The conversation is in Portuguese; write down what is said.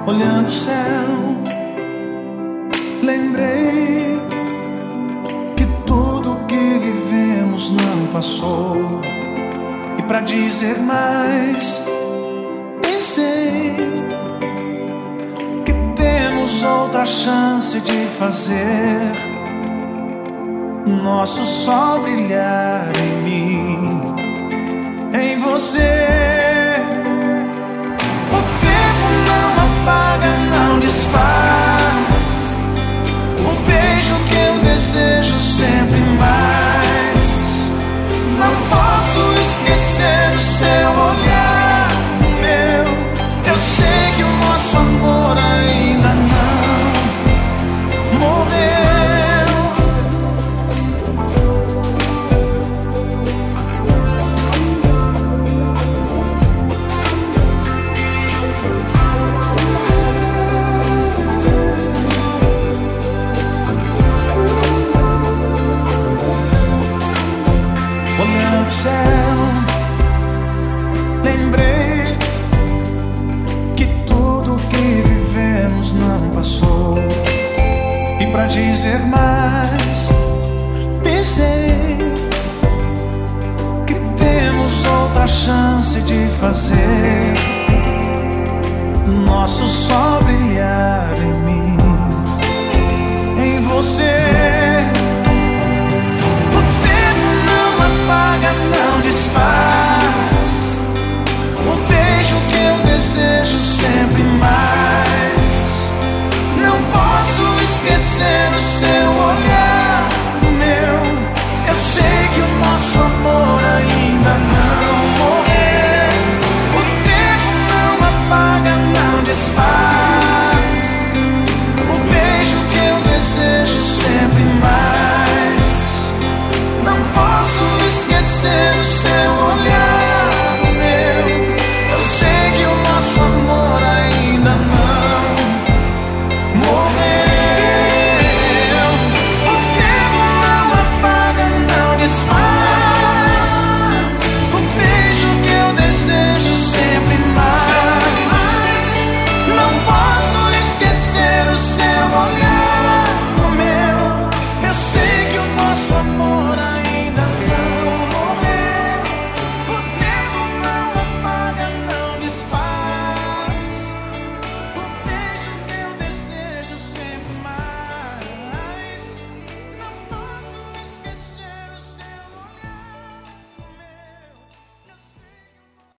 Olhando o céu, lembrei que tudo que vivemos não passou. E pra dizer mais, pensei que temos outra chance de fazer nosso sol brilhar em mim, em você. Não desfaz o beijo que eu desejo sempre mais. Não posso esquecer o seu olhar, meu. Eu sei que o nosso amor ainda não morreu. Olhando o céu, lembrei que tudo que vivemos não passou. E pra dizer mais, pensei que temos outra chance de fazer nosso sol brilhar em mim, em você.